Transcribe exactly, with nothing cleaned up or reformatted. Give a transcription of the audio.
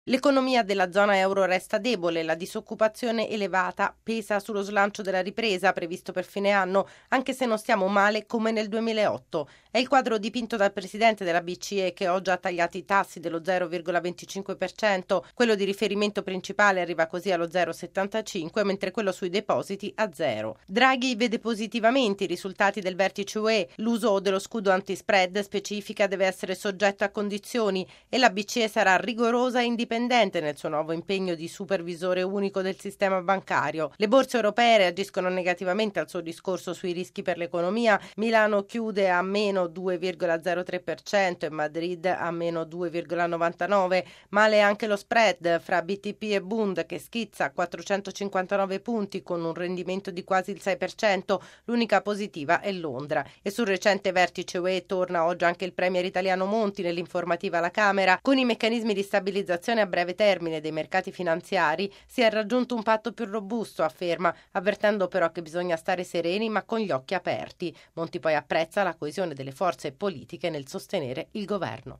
L'economia della zona euro resta debole, la disoccupazione elevata pesa sullo slancio della ripresa previsto per fine anno, anche se non stiamo male come nel duemilaotto. È il quadro dipinto dal presidente della B C E che oggi ha tagliato i tassi dello zero virgola venticinque per cento, quello di riferimento principale arriva così allo zero virgola settantacinque, mentre quello sui depositi a zero. Draghi vede positivamente i risultati del vertice U E, l'uso dello scudo antispread specifica deve essere soggetto a condizioni e la B C E sarà rigorosa e indipendente nel suo nuovo impegno di supervisore unico del sistema bancario. Le borse europee reagiscono negativamente al suo discorso sui rischi per l'economia. Milano chiude a meno due virgola zero tre per cento e Madrid a meno due virgola novantanove per cento. Male anche lo spread fra B T P e Bund che schizza a quattrocentocinquantanove punti con un rendimento di quasi il sei per cento. L'unica positiva è Londra. E sul recente vertice U E torna oggi anche il premier italiano Monti nell'informativa alla Camera. Con i meccanismi di stabilizzazione a breve termine dei mercati finanziari si è raggiunto un patto più robusto, afferma, avvertendo però che bisogna stare sereni ma con gli occhi aperti. Monti poi apprezza la coesione delle forze politiche nel sostenere il governo.